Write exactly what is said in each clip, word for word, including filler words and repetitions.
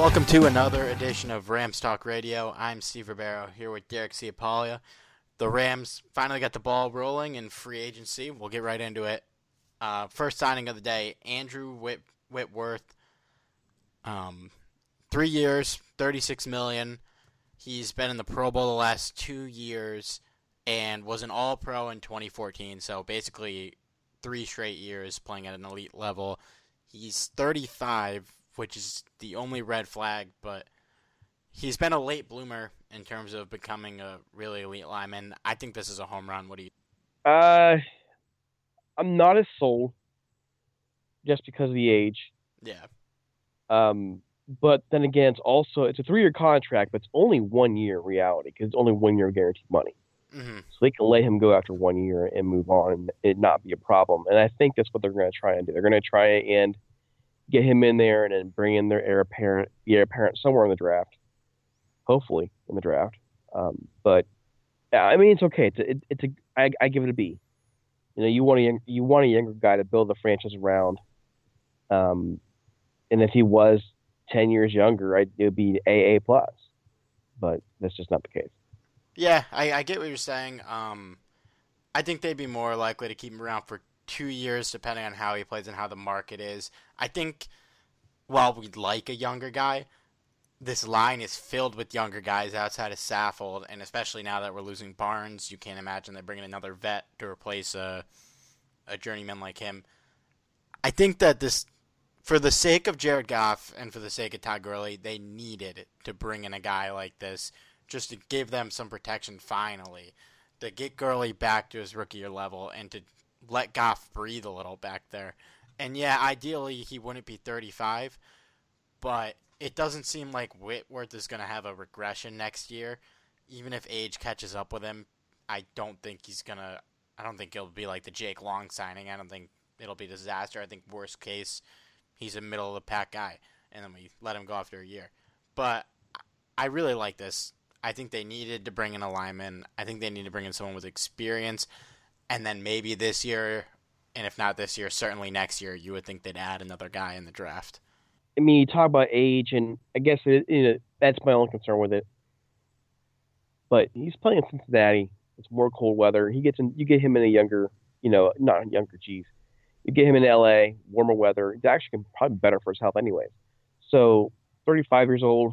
Welcome to another edition of Rams Talk Radio. I'm Steve Ribeiro here with Derek Ciapolia. The Rams finally got the ball rolling in free agency. We'll get right into it. Uh, first signing of the day, Andrew Whit- Whitworth. Um, three years, thirty-six million dollars. He's been in the Pro Bowl the last two years and was an All-Pro in twenty fourteen. So basically three straight years playing at an elite level. He's thirty-five, which is the only red flag, but he's been a late bloomer in terms of becoming a really elite lineman. I think this is a home run. What do you? Uh, I'm not as sold just because of the age. Yeah. Um, but then again, it's also it's a three-year contract, but it's only one year in reality because it's only one year of guaranteed money. Mm-hmm. So they can let him go after one year and move on, and it not be a problem. And I think that's what they're going to try and do. They're going to try and get him in there and then bring in their heir apparent, heir apparent somewhere in the draft, hopefully in the draft. Um, but yeah, I mean, it's okay. It's a, it, it's a I, I give it a B. You know, you want a young, you want a younger guy to build the franchise around. Um, and if he was ten years younger, I'd, it would be A A plus. But that's just not the case. Yeah, I, I get what you're saying. Um, I think they'd be more likely to keep him around for two years, depending on how he plays and how the market is. I think while we'd like a younger guy, this line is filled with younger guys outside of Saffold, and especially now that we're losing Barnes, you can't imagine they're bringing another vet to replace a, a journeyman like him. I think that this, for the sake of Jared Goff and for the sake of Todd Gurley, they needed to bring in a guy like this just to give them some protection finally, to get Gurley back to his rookie year level and to let Goff breathe a little back there. And yeah, ideally he wouldn't be thirty-five, but it doesn't seem like Whitworth is going to have a regression next year. Even if age catches up with him, I don't think he's going to, I don't think it'll be like the Jake Long signing. I don't think it'll be a disaster. I think worst case, he's a middle of the pack guy, and then we let him go after a year. But I really like this. I think they needed to bring in a lineman. I think they need to bring in someone with experience. And then maybe this year, and if not this year, certainly next year, you would think they'd add another guy in the draft. I mean, you talk about age, and I guess it, you know, that's my only concern with it. But he's playing in Cincinnati. It's more cold weather. He gets in, you get him in a younger, you know, not younger, geez. You get him in L A, warmer weather. It's actually probably better for his health anyways. So, thirty-five years old.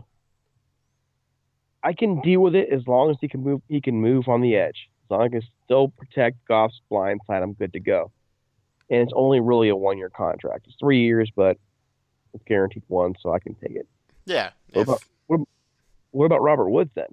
I can deal with it as long as he can move. He can move on the edge. As long as I can still protect Goff's blind side, I'm good to go. And it's only really a one-year contract. It's three years, but it's guaranteed one, so I can take it. Yeah. What, if, about, what, what about Robert Woods then?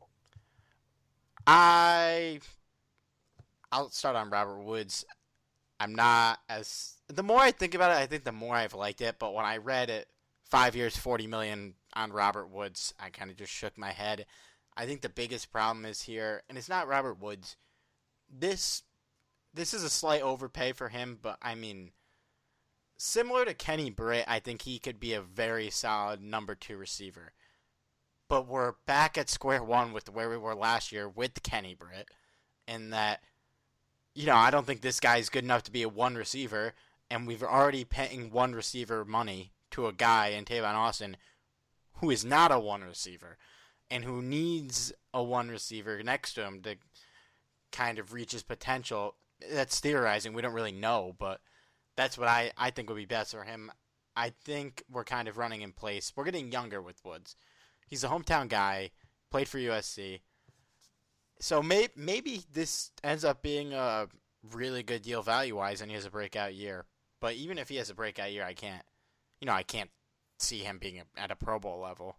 I, I'll start on Robert Woods. I'm not as the more I think about it, I think the more I've liked it. But when I read it, five years, forty million on Robert Woods, I kind of just shook my head. I think the biggest problem is here, and it's not Robert Woods. This this is a slight overpay for him, but I mean, similar to Kenny Britt, I think he could be a very solid number two receiver. But we're back at square one with where we were last year with Kenny Britt, in that, you know, I don't think this guy is good enough to be a one receiver, and we've already paying one receiver money to a guy in Tavon Austin who is not a one receiver and who needs a one receiver next to him to kind of reach his potential. That's theorizing. We don't really know, but that's what I, I think would be best for him. I think we're kind of running in place. We're getting younger with Woods. He's a hometown guy, played for U S C. So may, maybe this ends up being a really good deal value-wise and he has a breakout year. But even if he has a breakout year, I can't, you know, I can't see him being at a Pro Bowl level.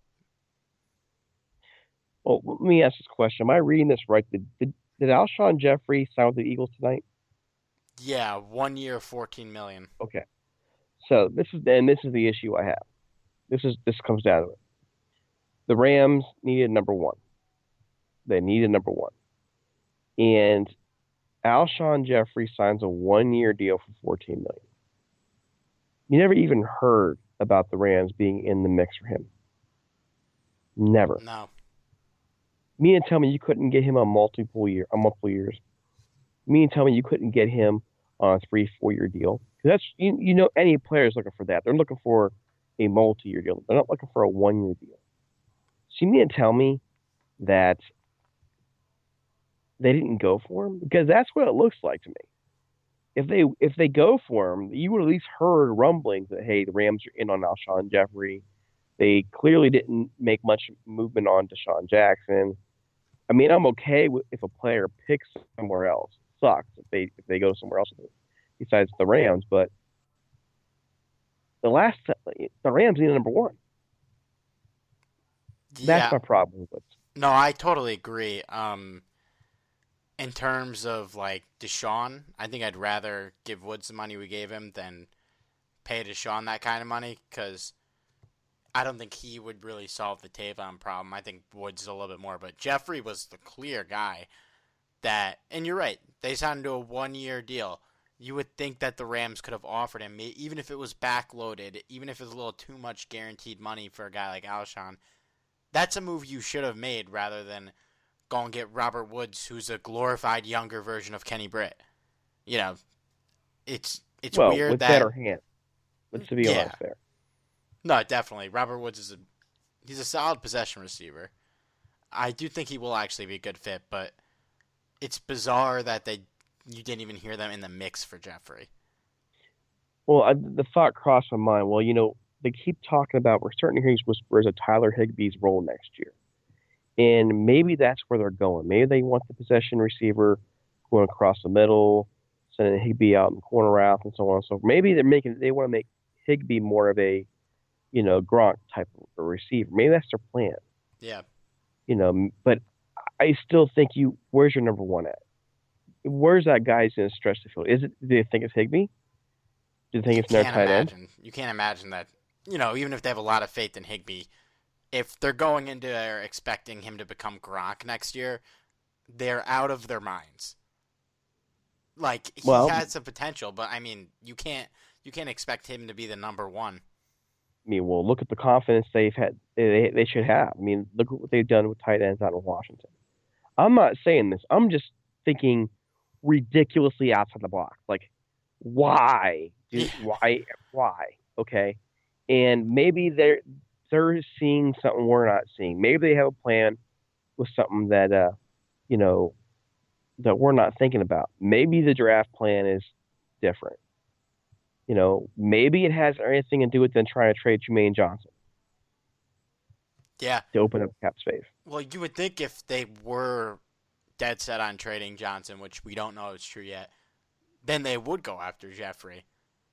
Well, let me ask this question. Am I reading this right? Did, did, did Alshon Jeffrey sign with the Eagles tonight? Yeah, one year, fourteen million dollars. Okay. So this is and this is the issue I have. This is this comes down to it. The Rams needed number one. They needed number one. And Alshon Jeffrey signs a one-year deal for fourteen million dollars. You never even heard about the Rams being in the mix for him. Never. No. Me and tell me you couldn't get him on multiple year, on multiple years. Me and tell me you couldn't get him on a three, four-year deal. Because that's you, you know any player is looking for that. They're looking for a multi-year deal. They're not looking for a one-year deal. So you mean to tell me that they didn't go for him? Because that's what it looks like to me. If they if they go for him, you would at least heard rumblings that hey, the Rams are in on Alshon Jeffrey. They clearly didn't make much movement on Deshaun Jackson. I mean, I'm okay with if a player picks somewhere else. It sucks if they if they go somewhere else besides the Rams, but the last the Rams need a number one. That's Yeah, my problem with it. no, I totally agree. Um, in terms of like Deshaun, I think I'd rather give Woods the money we gave him than pay Deshaun that kind of money because I don't think he would really solve the Tavon problem. I think Woods is a little bit more, but Jeffrey was the clear guy that, and you're right, they signed him to a one-year deal. You would think that the Rams could have offered him, even if it was backloaded, even if it was a little too much guaranteed money for a guy like Alshon. That's a move you should have made rather than go and get Robert Woods, who's a glorified younger version of Kenny Britt. You know, it's it's Well, weird with that better hands. Let's be yeah, honest there. no, definitely Robert Woods is a he's a solid possession receiver. I do think he will actually be a good fit, but it's bizarre that they you didn't even hear them in the mix for Jeffrey. Well, I, the thought crossed my mind. Well, you know, they keep talking about we're starting to hear these whispers of Tyler Higbee's role next year, and maybe that's where they're going. Maybe they want the possession receiver going across the middle, sending Higbee out in the corner route, and so on and so forth. Maybe they're making they want to make Higbee more of a you know Gronk type of receiver. Maybe that's their plan. Yeah. You know, but I still think you. Where's your number one at? Where's that guy who's going to stretch the field? Is it? Do they think it's Higbee? Do you think You it's their can't tight end? imagine. You can't imagine that. You know, even if they have a lot of faith in Higbee, if they're going into there expecting him to become Gronk next year, they're out of their minds. Like he Well, has some potential, but I mean, you can't you can't expect him to be the number one. I mean, well, look at the confidence they've had. They, they should have. I mean, look at what they've done with tight ends out of Washington. I'm not saying this. I'm just thinking ridiculously outside the box. Like, why? Do, why? Why? Okay. And maybe they're they're seeing something we're not seeing. Maybe they have a plan with something that uh, you know, that we're not thinking about. Maybe the draft plan is different. You know, maybe it has anything to do with them trying to trade Jermaine Johnson Yeah. to open up cap space. Well, you would think if they were dead set on trading Johnson, which we don't know if it's true yet, then they would go after Jeffrey.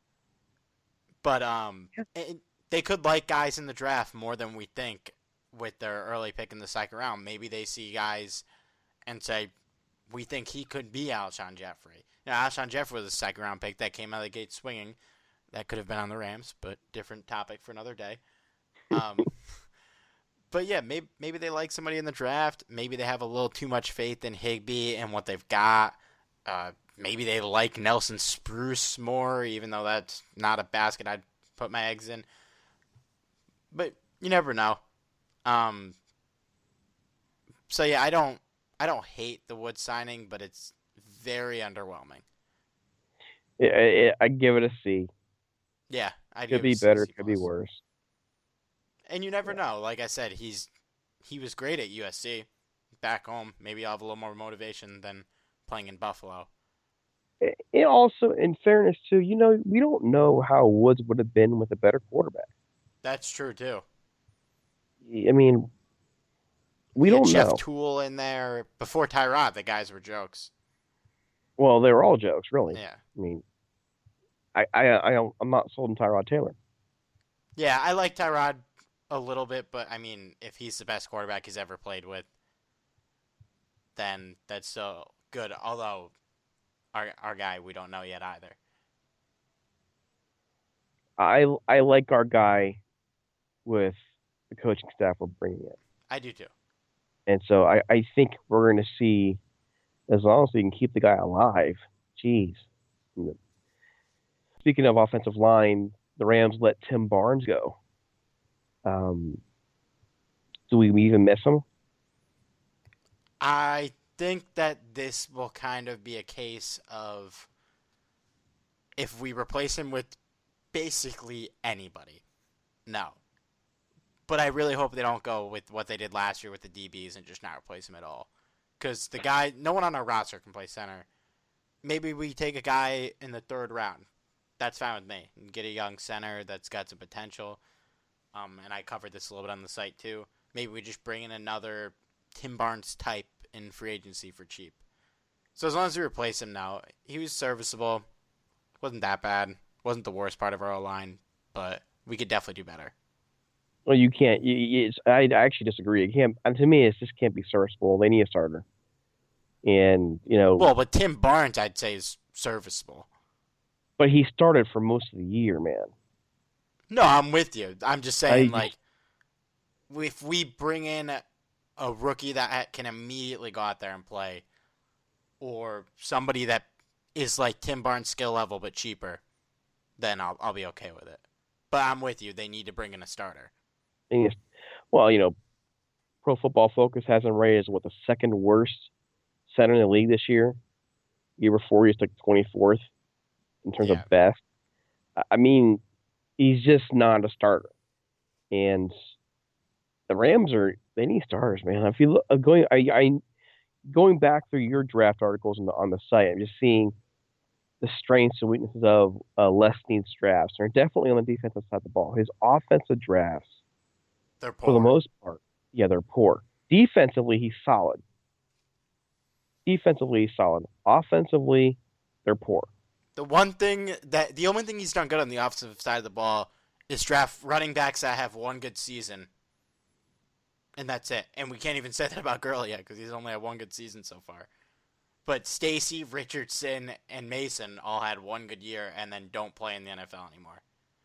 But um, Yeah. it, they could like guys in the draft more than we think with their early pick in the second round. Maybe they see guys and say, we think he could be Alshon Jeffrey. Now, Alshon Jeffrey was a second round pick that came out of the gate swinging. That could have been on the Rams, but different topic for another day. Um, but yeah, maybe maybe they like somebody in the draft. Maybe they have a little too much faith in Higbee and what they've got. Uh, maybe they like Nelson Spruce more, even though that's not a basket I'd put my eggs in. But you never know. Um, so yeah, I don't I don't hate the Woods signing, but it's very underwhelming. I, I, I give it a C. Yeah, I Could be better, could be worse. And you never know. Like I said, he's he was great at U S C. Back home, maybe I'll have a little more motivation than playing in Buffalo. And also, in fairness, too, you know, we don't know how Woods would have been with a better quarterback. That's true too. I mean, we He had don't Jeff know. Toole in there before Tyrod. The guys were jokes. Well, they were all jokes, really. Yeah, I mean, I, I, I don't, I'm not sold on Tyrod Taylor. yeah. I like Tyrod a little bit, but I mean, if he's the best quarterback he's ever played with, then that's still good. Although our our guy, we don't know yet either. I, I like our guy with the coaching staff we're bringing in. I do too. And so I, I think we're going to see, as long as we can keep the guy alive, geez. Speaking of offensive line, the Rams let Tim Barnes go. Um, do we even miss him? I think that this will kind of be a case of if we replace him with basically anybody. No. but I really hope they don't go with what they did last year with the D Bs and just not replace him at all. Because the guy, no one on our roster can play center. Maybe we take a guy in the third round. That's fine with me. And get a young center that's got some potential. Um, and I covered this a little bit on the site too. Maybe we just bring in another Tim Barnes type in free agency for cheap. So as long as we replace him now, he was serviceable. Wasn't that bad. Wasn't the worst part of our line, but we could definitely do better. Well, you can't. You, you, it's, I, I actually disagree. It can't. And to me, it just can't be serviceable. They need a starter. And you know. Well, but Tim Barnes, I'd say, is serviceable. But he started for most of the year, man. No, I'm with you. I'm just saying, I, like, if we bring in a, a rookie that can immediately go out there and play, or somebody that is like Tim Barnes' skill level but cheaper, then I'll I'll be okay with it. But I'm with you. They need to bring in a starter. Well, you know, Pro Football Focus has him rated as what the second worst center in the league this year. Year before, he was like twenty-fourth in terms Yeah. of best. I mean, he's just not a starter. And the Rams are they need starters, man. If you look going, I, I going back through your draft articles on the on the site, I'm just seeing the strengths and weaknesses of uh, Les Snead's drafts. They're definitely on the defensive side of the ball. His offensive drafts, They're poor. for the most part, yeah, they're poor. Defensively, he's solid. Defensively, he's solid. Offensively, they're poor. The one thing that the only thing he's done good on the offensive side of the ball is draft running backs that have one good season, and that's it. And we can't even say that about Gurley yet because he's only had one good season so far. But Stacy, Richardson, and Mason all had one good year and then don't play in the N F L anymore.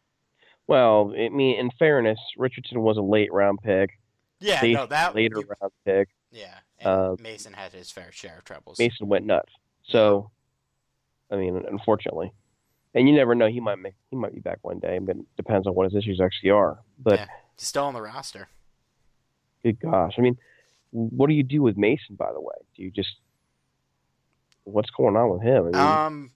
Well, I mean, in fairness, Richardson was a late round pick. Yeah, Stacy, no, that later you, round pick. Yeah, and uh, Mason had his fair share of troubles. Mason went nuts. So, I mean, unfortunately, and you never know. He might make he might be back one day, but it depends on what his issues actually are. But yeah, he's still on the roster. Good gosh, I mean, what do you do with Mason? By the way, do you just what's going on with him? I mean, Um,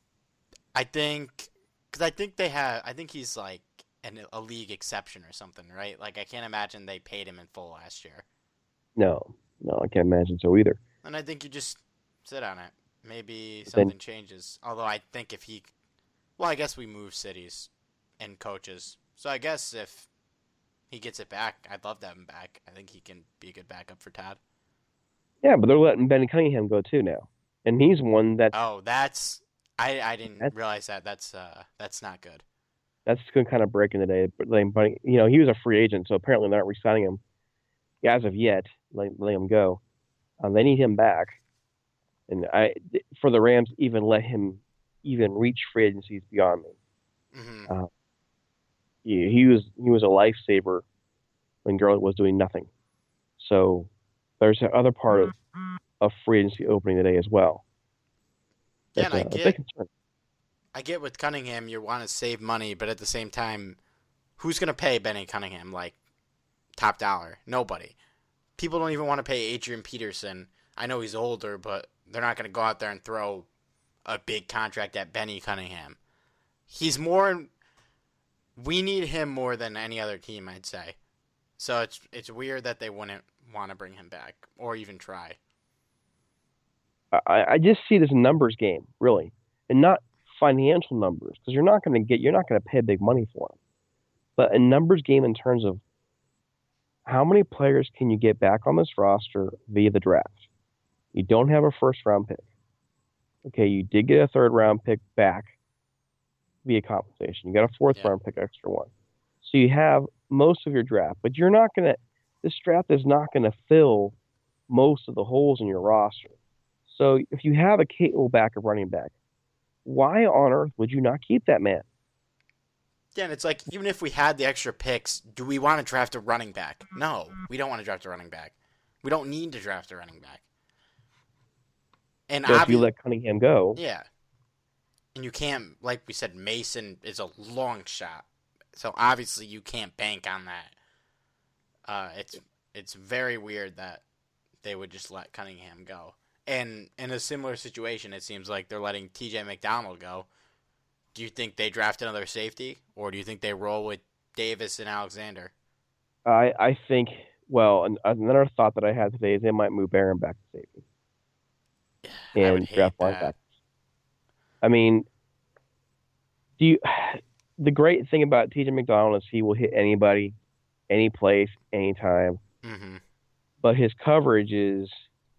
I think because I think they have. I think he's like an, a league exception or something, right? Like I can't imagine they paid him in full last year. no, no, I can't imagine so either. And I think you just sit on it. Maybe But something then- changes. Although I think if he, well, I guess we move cities and coaches. So I guess if he gets it back, I'd love to have him back. I think he can be a good backup for Todd. Yeah, but they're letting Benny Cunningham go too now, and he's one that Oh, that's I I didn't That's- realize that. That's uh that's not good. that's going to kind of break in the day. But letting Benny, you know, he was a free agent, so apparently they're not re-signing him as of yet. Letting, letting him go. Um, they need him back, and I for the Rams even let him even reach free agencies beyond me. hmm He, he was he was a lifesaver when Gurley was doing nothing. So there's the other part of of free agency opening today as well. Yeah, That's and I a- a big get concern. I get with Cunningham, you want to save money, but at the same time, who's gonna pay Benny Cunningham like top dollar? Nobody. People don't even want to pay Adrian Peterson. I know he's older, but they're not gonna go out there and throw a big contract at Benny Cunningham. He's more. We need him more than any other team, I'd say. So it's it's weird that they wouldn't want to bring him back or even try. I, I just see it as a numbers game, really, and not financial numbers, because you're not going to get, you're not going to pay big money for him, but a numbers game in terms of how many players can you get back on this roster via the draft. You don't have a first round pick. Okay, you did get a third round pick back via compensation. You got a fourth Yeah. round pick, extra one. So you have most of your draft, but you're not going to, this draft is not going to fill most of the holes in your roster. So if you have a capable backup running back, why on earth would you not keep that man? Yeah, and it's like, even if we had the extra picks, do we want to draft a running back? No, we don't want to draft a running back. We don't need to draft a running back. And So if you obvi- let Cunningham go, yeah. And you can't, like we said, Mason is a long shot. So obviously you can't bank on that. Uh, it's it's very weird that they would just let Cunningham go. And in a similar situation, it seems like they're letting T J McDonald go. Do you think they draft another safety, or do you think they roll with Davis and Alexander? I I think well, an, another thought that I had today is they might move Barron back to safety I would and draft hate linebackers. that. I mean, do you? The great thing about T J McDonald is he will hit anybody, any place, anytime. Mm-hmm. But his coverage is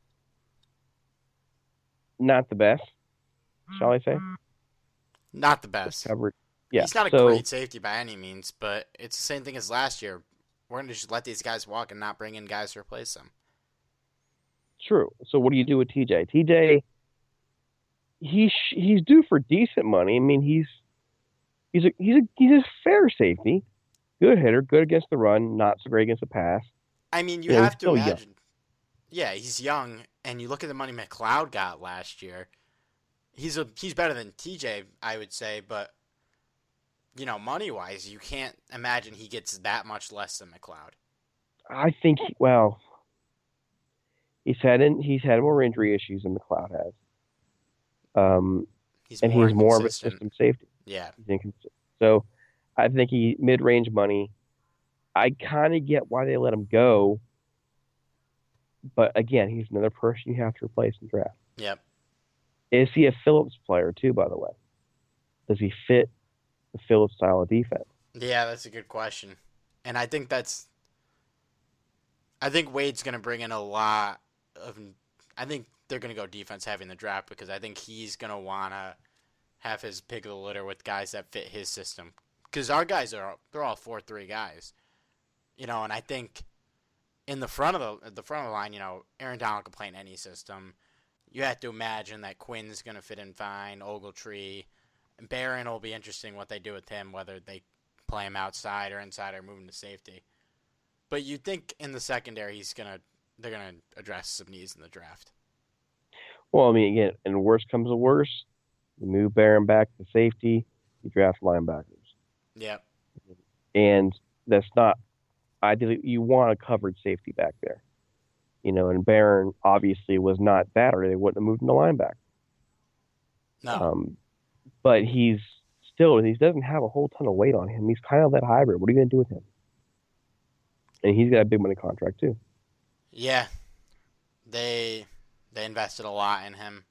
not the best, shall I say? Not the His best. coverage, yeah. He's not a So great safety by any means, but it's the same thing as last year. We're going to just let these guys walk and not bring in guys to replace them. true. So what do you do with T J? T J, he's he's due for decent money. I mean, he's he's a he's a he's a fair safety, good hitter, good against the run, not so great against the pass. I mean, you You know, he's have to still young. imagine. Yeah, he's young, and you look at the money McLeod got last year. He's a he's better than T J, I would say, but you know, money wise, you can't imagine he gets that much less than McLeod. I think he, well, he's had in, he's had more injury issues than McLeod has. Um, He's and more he's more of a inconsistent. system safety. Yeah. He's inconsistent. So I think he mid range money. I kind of get why they let him go, but again, he's another person you have to replace in draft. Yep. Is he a Phillips player too? By the way, does he fit the Phillips style of defense? Yeah, that's a good question, and I think that's. I think Wade's going to bring in a lot of. I think they're going to go defense heavy in the draft because I think he's going to want to have his pick of the litter with guys that fit his system. Because our guys are they're all four three guys, you know, and I think in the front of the the front of the line, you know, Aaron Donald can play in any system. You have to imagine that Quinn's going to fit in fine, Ogletree, and Barron will be interesting what they do with him, whether they play him outside or inside or move him to safety. But you think in the secondary he's gonna they're gonna address some needs in the draft. Well, I mean, again, and worst comes to worst, you move Barron back to safety, you draft linebackers, Yep. and that's not ideally. You want a covered safety back there, you know. And Barron obviously was not that, or they wouldn't have moved him to linebacker. No. Um, but he's still he doesn't have a whole ton of weight on him. He's kind of that hybrid. What are you going to do with him? And he's got a big money contract too. Yeah. They they invested a lot in him.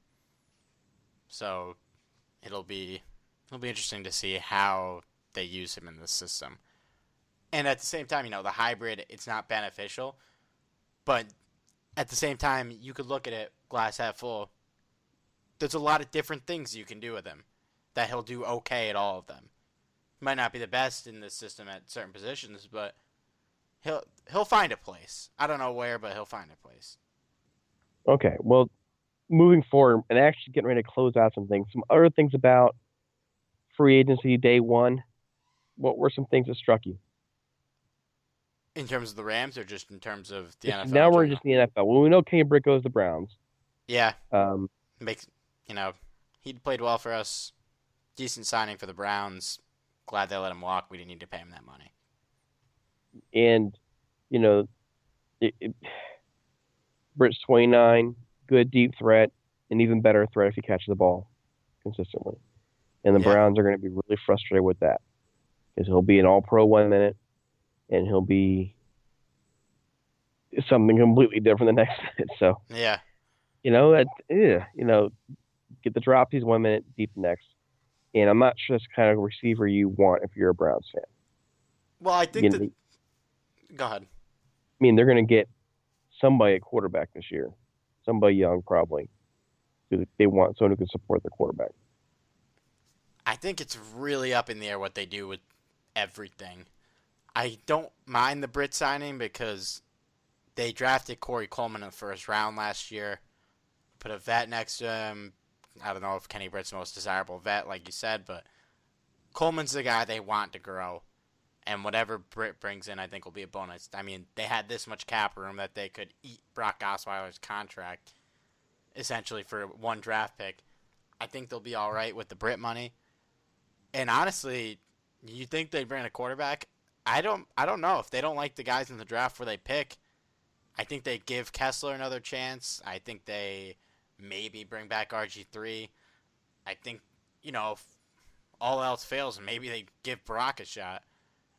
So it'll be it'll be interesting to see how they use him in the system. And at the same time, you know, the hybrid it's not beneficial, but at the same time you could look at it glass half full. There's a lot of different things you can do with him that he'll do okay at all of them. He might not be the best in the system at certain positions, but he'll he'll find a place. I don't know where, but he'll find a place. Okay, well, moving forward and actually getting ready to close out some things, some other things about free agency day one. What were some things that struck you? In terms of the Rams, or just in terms of the Just- N F L? now in we're general? just in the N F L. Well, we know Kenny Britt goes to the Browns. Yeah, Um, makes you know he played well for us. Decent signing for the Browns. Glad they let him walk. We didn't need to pay him that money. and you know, it, it, Britt's twenty-nine, good deep threat, an even better threat if he catches the ball consistently. And the Yeah. Browns are going to be really frustrated with that because he'll be an All-Pro one minute, and he'll be something completely different the next minute. So Yeah, you know that, yeah, you know, get the drop he's one minute, deep the next. And I'm not sure that's the kind of receiver you want if you're a Browns fan. well, I You think know, that. Go ahead. I mean, they're going to get somebody at quarterback this year, somebody young probably. They want someone who can support their quarterback. I think it's really up in the air what they do with everything. I don't mind the Brit signing because they drafted Corey Coleman in the first round last year. Put a vet next to him. I don't know if Kenny Britt's the most desirable vet, like you said, but Coleman's the guy they want to grow. And whatever Britt brings in, I think will be a bonus. I mean, they had this much cap room that they could eat Brock Osweiler's contract, essentially, for one draft pick. I think they'll be all right with the Britt money. And honestly, you think they bring a quarterback? I don't. I don't know if they don't like the guys in the draft where they pick. I think they give Kessler another chance. I think they maybe bring back R G three. I think you know if all else fails, maybe they give Brock a shot.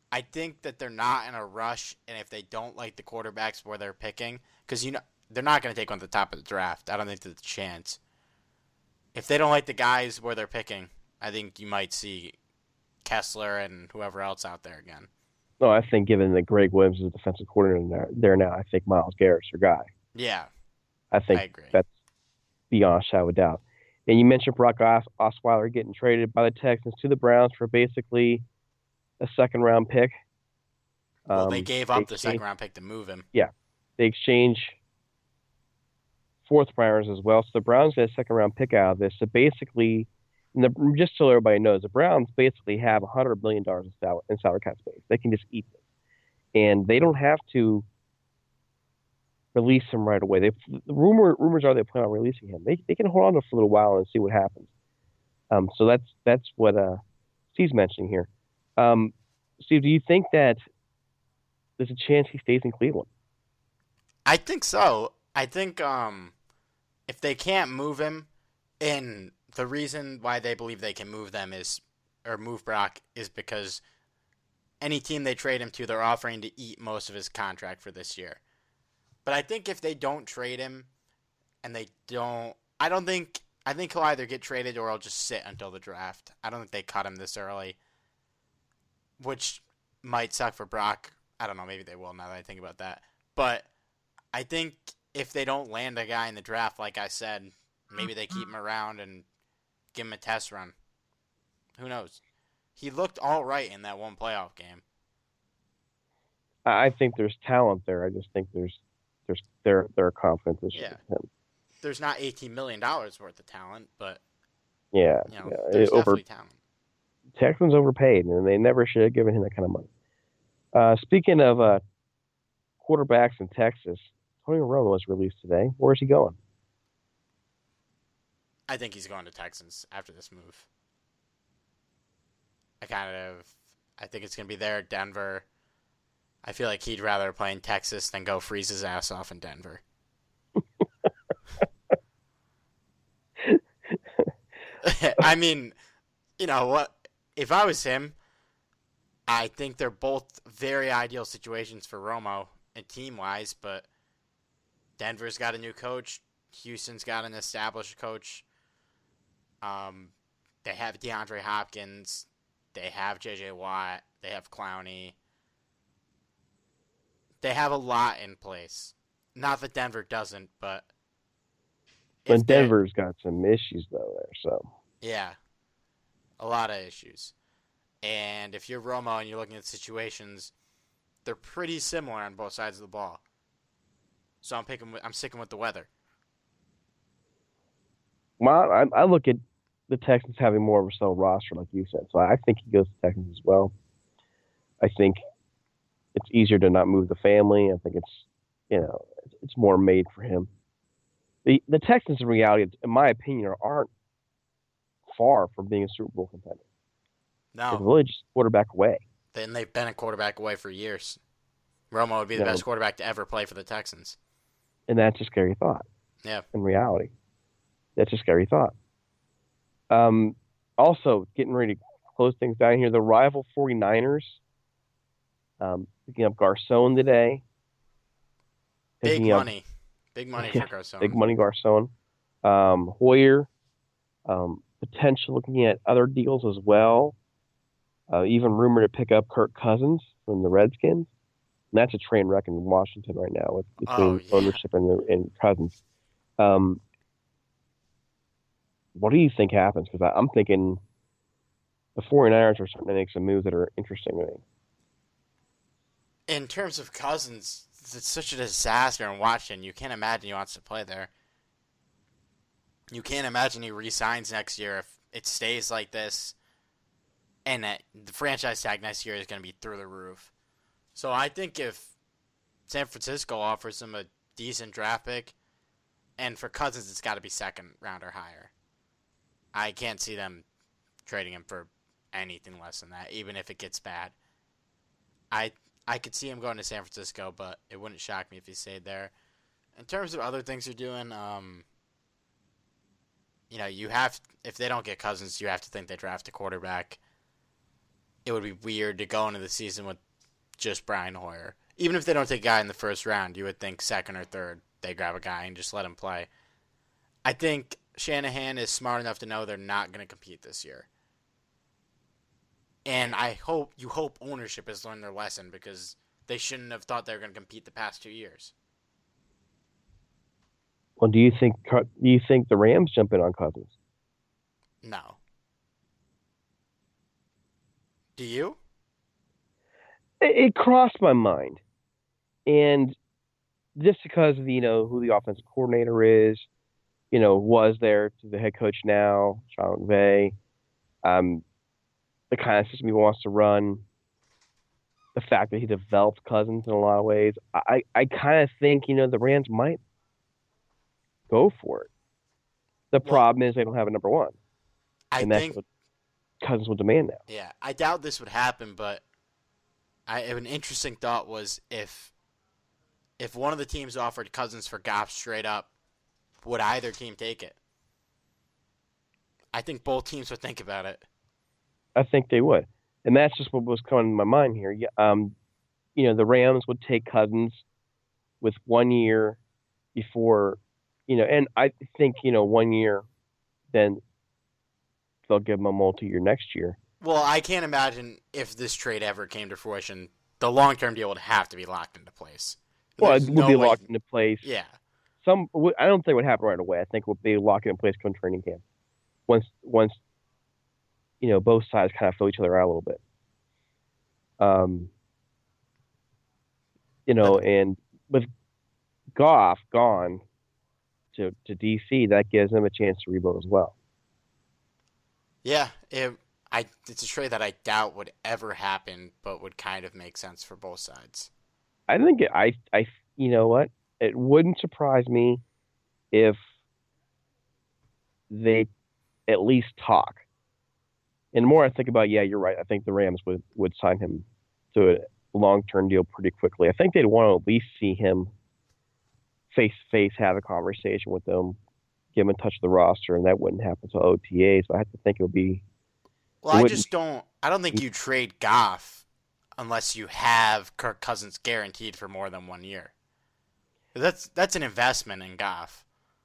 I think that they're not in a rush, and if they don't like the quarterbacks where they're picking, because you know they're not going to take one at the top of the draft. I don't think there's a chance. If they don't like the guys where they're picking, I think you might see Kessler and whoever else out there again. No, I think given that Greg Williams is a defensive coordinator there, there now, I think Myles Garrett's your guy. Yeah, I think I agree. That's beyond a shadow of a doubt. And you mentioned Brock Os- Osweiler getting traded by the Texans to the Browns for basically a second round pick. Well, Um, they gave up the second round pick to move him. Yeah, they exchanged fourth rounders as well. So the Browns get a second round pick out of this. So basically, and the, just so everybody knows, the Browns basically have one hundred million dollars in salary, in salary cap space. They can just eat this, and they don't have to release him right away. They the rumor rumors are they plan on releasing him. They they can hold on to him for a little while and see what happens. Um, so that's that's what uh, Steve's mentioning here. Um, Steve, do you think that there's a chance he stays in Cleveland? I think so. I think um, if they can't move him, and the reason why they believe they can move them is, or move Brock, is because any team they trade him to, they're offering to eat most of his contract for this year. But I think if they don't trade him, and they don't, I don't think, I think he'll either get traded or he'll just sit until the draft. I don't think they cut him this early, which might suck for Brock. I don't know, maybe they will now that I think about that. But I think if they don't land a guy in the draft, like I said, maybe they keep him around and give him a test run. Who knows? He looked all right in that one playoff game. I think there's talent there. I just think there's there's there there are confidence issues Yeah. with him. There's not eighteen million dollars worth of talent, but Yeah, you know, yeah. there's It over, definitely talent. Texans overpaid, and they never should have given him that kind of money. Uh, speaking of uh, quarterbacks in Texas, Tony Romo was released today. Where's he going? I think he's going to Texans after this move. I kind of, I think it's going to be there, Denver. I feel like he'd rather play in Texas than go freeze his ass off in Denver. I mean, you know what? If I was him, I think they're both very ideal situations for Romo and team-wise, but Denver's got a new coach. Houston's got an established coach. Um, they have DeAndre Hopkins. They have J J Watt. They have Clowney. They have a lot in place. Not that Denver doesn't, but... But Denver's got some issues, though, there, so... Yeah. A lot of issues. And if you're Romo and you're looking at situations, they're pretty similar on both sides of the ball. So I'm picking. I'm sticking with the weather. Well, I, I look at the Texans having more of a solid roster, like you said. So I think he goes to Texans as well. I think it's easier to not move the family. I think it's, you know, it's more made for him. The the Texans, in reality, in my opinion, aren't far from being a Super Bowl contender. No. It's really just quarterback away. Then they've been a quarterback away for years. Romo would be the Yeah. best quarterback to ever play for the Texans. And that's a scary thought. Yeah. In reality. That's a scary thought. Um, also, getting ready to close things down here, the rival 49ers um, picking up Garcon today. Big Picking up- money. Big money Yeah, for Garcon. Big money Garcon. Um, Hoyer. Um, potential looking at other deals as well. Uh, even rumored to pick up Kirk Cousins from the Redskins. And that's a train wreck in Washington right now with between Oh, yeah. ownership and, the, and Cousins. Um, what do you think happens? Because I'm thinking the 49ers are starting to make some moves that are interesting to me. In terms of Cousins, it's such a disaster in Washington. You can't imagine he wants to play there. You can't imagine he re-signs next year if it stays like this. And that the franchise tag next year is going to be through the roof. So I think if San Francisco offers him a decent draft pick, and for Cousins it's got to be second round or higher. I can't see them trading him for anything less than that, even if it gets bad. I I could see him going to San Francisco, but it wouldn't shock me if he stayed there. In terms of other things they're doing, um, you know, you have if they don't get Cousins, you have to think they draft a quarterback. it would be weird to go into the season with just Brian Hoyer. Even if they don't take a guy in the first round, you would think second or third they grab a guy and just let him play. I think Shanahan is smart enough to know they're not going to compete this year. And I hope you hope ownership has learned their lesson because they shouldn't have thought they were going to compete the past two years. Well, do you think do you think the Rams jump in on Cousins? No. Do you? It, it crossed my mind, and just because of you know who the offensive coordinator is, you know, was there to the head coach now, Sean McVay, um, the kind of system he wants to run, the fact that he developed Cousins in a lot of ways, I I kind of think you know the Rams might go for it. The well, problem is they don't have a number one. I and that's think what Cousins will demand now. Yeah, I doubt this would happen, but I an interesting thought was if if one of the teams offered Cousins for Goff straight up, would either team take it? I think both teams would think about it. I think they would, and that's just what was coming to my mind here. Um, you know, the Rams would take Cousins with one year before, you know, and I think you know one year, then they'll give him a multi-year next year. Well, I can't imagine if this trade ever came to fruition, the long-term deal would have to be locked into place. Well, There's it would no be way... locked into place. Yeah. Some, I don't think it would happen right away. I think it would be locked in place come training camp. Once, once, you know, both sides kind of fill each other out a little bit. Um, you know, but, and with Goff gone to to D C, that gives them a chance to rebuild as well. Yeah, it, I, it's a trade that I doubt would ever happen, but would kind of make sense for both sides. I think it, I, I, you know what? It wouldn't surprise me if they at least talk. And the more I think about, yeah, you're right. I think the Rams would, would sign him to a long-term deal pretty quickly. I think they'd want to at least see him face-to-face, have a conversation with them, get him in touch with the roster, and that wouldn't happen until O T As. So I have to think it would be. Well, I just don't. I don't think you trade Goff unless you have Kirk Cousins guaranteed for more than one year. That's that's an investment in Goff.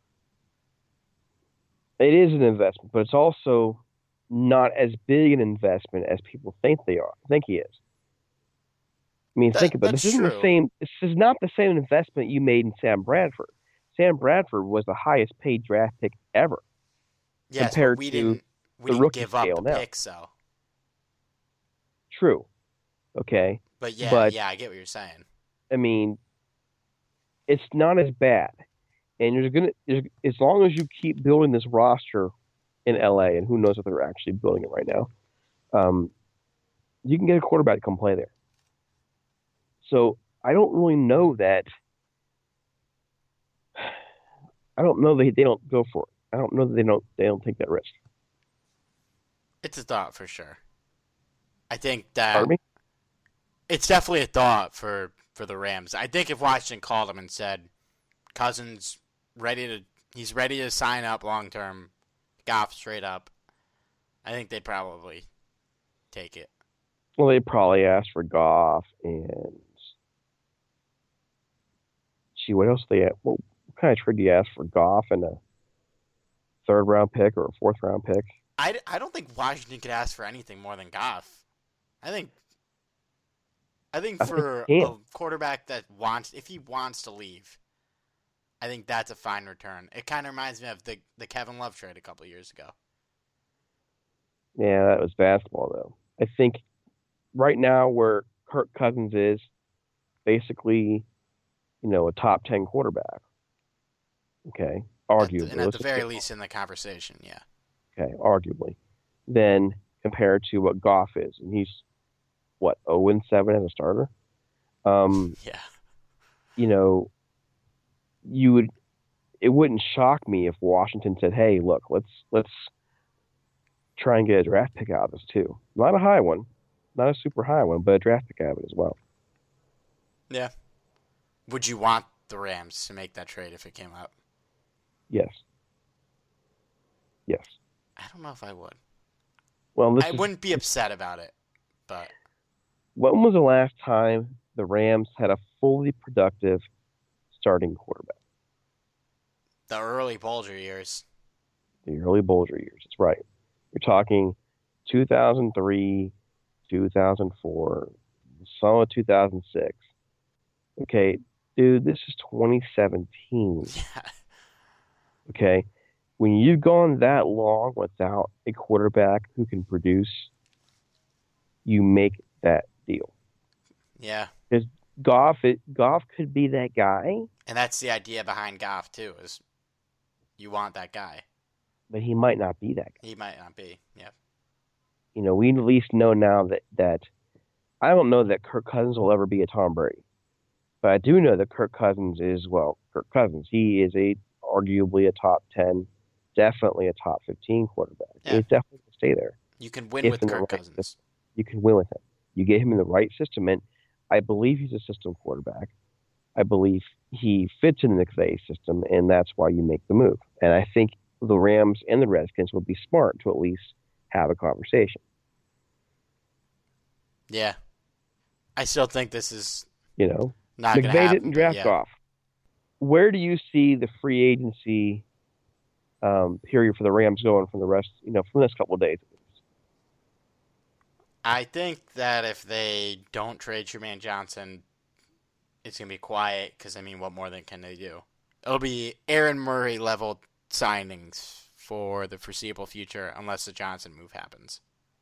It is an investment, but it's also not as big an investment as people think they are. Think he is. I mean, that, think about it. This isn't true. the same. This is not the same investment you made in Sam Bradford. Sam Bradford was the highest paid draft pick ever. Yes, compared but we to didn't. We the didn't rookie give up scale the now. picks, though. True. Okay. But yeah, but, yeah, I get what you're saying. I mean, it's not as bad, and you're gonna as long as you keep building this roster in L A, and who knows if they're actually building it right now, um, you can get a quarterback to come play there. So I don't really know that. I don't know that they don't go for it. I don't know that they don't they don't take that risk. It's a thought for sure. I think that Pardon me? It's definitely a thought for, for the Rams. I think if Washington called him and said Cousins ready to he's ready to sign up long term, Goff straight up, I think they'd probably take it. Well, they probably asked for Goff and gee, what else they well, what kind of trade do you ask for Goff and a third round pick or a fourth round pick? I, I don't think Washington could ask for anything more than Goff. I think I think I for think a quarterback that wants, if he wants to leave, I think that's a fine return. It kind of reminds me of the the Kevin Love trade a couple of years ago. Yeah, that was basketball though. I think right now where Kirk Cousins is, basically, you know, a top ten quarterback. Okay, arguably, at the, and at the very least in the conversation, yeah. Okay, arguably, then compared to what Goff is, and he's what zero and seven as a starter. Um, yeah. You know, you would. It wouldn't shock me if Washington said, "Hey, look, let's let's try and get a draft pick out of this too. Not a high one, not a super high one, but a draft pick out of it as well." Yeah. Would you want the Rams to make that trade if it came up? Yes. Yes. I don't know if I would. Well, this I is, wouldn't be upset about it, But When was the last time the Rams had a fully productive starting quarterback? the early Bulger years. The early Bulger years. That's right. You're talking two thousand three, two thousand four, some of two thousand six. Okay, dude, this is twenty seventeen. Yeah. Okay, when you've gone that long without a quarterback who can produce, you make that deal. Yeah. Because Goff, it, Goff could be that guy, And that's the idea behind Goff, too, is you want that guy. but he might not be that guy. He might not be. Yeah. You know, we at least know now that, that I don't know that Kirk Cousins will ever be a Tom Brady. But I do know that Kirk Cousins is, well, Kirk Cousins. He is a arguably a top ten, definitely a top fifteen quarterback. Yeah. He's definitely going to stay there. You can win If with in the Kirk right Cousins. system. You can win with him. You get him in the right system, and I believe he's a system quarterback. I believe he fits in the McVay system, and that's why you make the move. And I think the Rams and the Redskins would be smart to at least have a conversation. Yeah. I still think this is You know, not going to McVay happen. didn't but draft yeah. Goff. Where do you see the free agency um, period for the Rams going from the rest, you know, from the next couple of days? I think that if they don't trade Truman Johnson, it's going to be quiet because, I mean, what more than can they do? It'll be Aaron Murray level signings for the foreseeable future unless the Johnson move happens.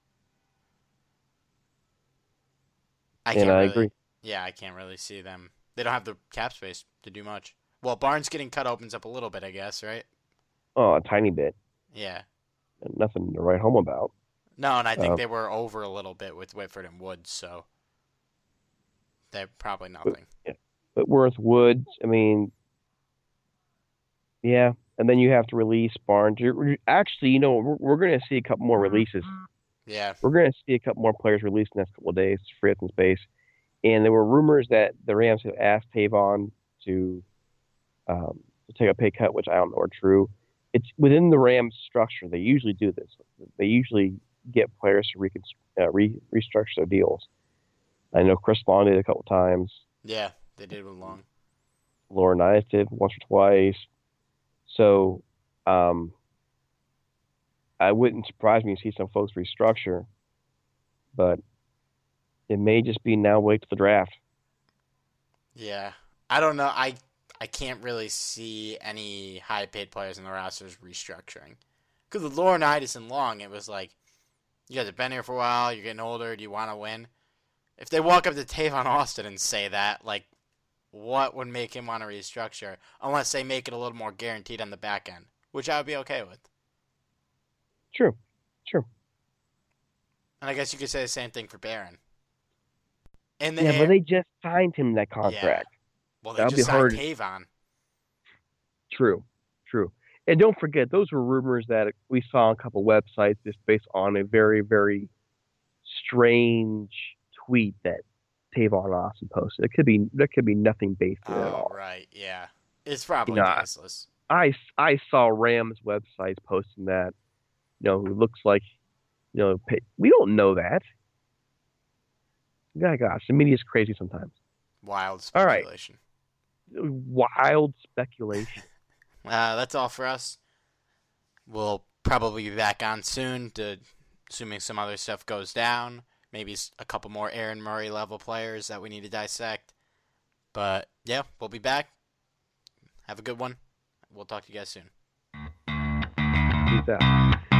I And I really, agree. Yeah, I can't really see them. They don't have the cap space to do much. Well, Barnes getting cut opens up a little bit, I guess, right? Oh, a tiny bit. Yeah. Nothing to write home about. No, and I think Um, they were over a little bit with Whitford and Woods, so they're probably nothing. Yeah. But Worth Woods, I mean, yeah. And then you have to release Barnes. You're, you're- actually, you know, we're, we're going to see a couple more releases. Yeah. We're going to see a couple more players released in the next couple of days to free up some space. And there were rumors that the Rams have asked Tavon to um, to take a pay cut, which I don't know are true. It's within the Rams structure. They usually do this. They usually get players to reconstru- uh, re- restructure their deals. I know Chris Long did a couple times. Yeah, they did with Long. Lauren Knight did once or twice. So um, I wouldn't surprise me to see some folks restructure, but it may just be now wait till the draft. Yeah. I don't know. I I can't really see any high-paid players in the rosters restructuring. Because with Laurinaitis and Long, it was like, you guys have been here for a while, you're getting older, do you want to win? If they walk up to Tavon Austin and say that, like, what would make him want to restructure? Unless they make it a little more guaranteed on the back end, which I would be okay with. True, true. And I guess you could say the same thing for Barron. In the Yeah, air, but they just signed him that contract. well, they that'll just be signed hard. Tavon. True, true. And don't forget, those were rumors that we saw on a couple websites just based on a very, very strange tweet that Tavon Austin posted. It could be there could be nothing based in it at Oh, all. right, yeah. It's probably You know, I- baseless. I, I saw Rams websites posting that, you know, who looks like, you know, pay- we don't know that. God, gosh, the media's crazy sometimes. Wild All right. speculation. Wild speculation. Uh, that's all for us. We'll probably be back on soon, to, assuming some other stuff goes down. Maybe s- a couple more Aaron Murray level players that we need to dissect. But, yeah, we'll be back. Have a good one. We'll talk to you guys soon. Peace out.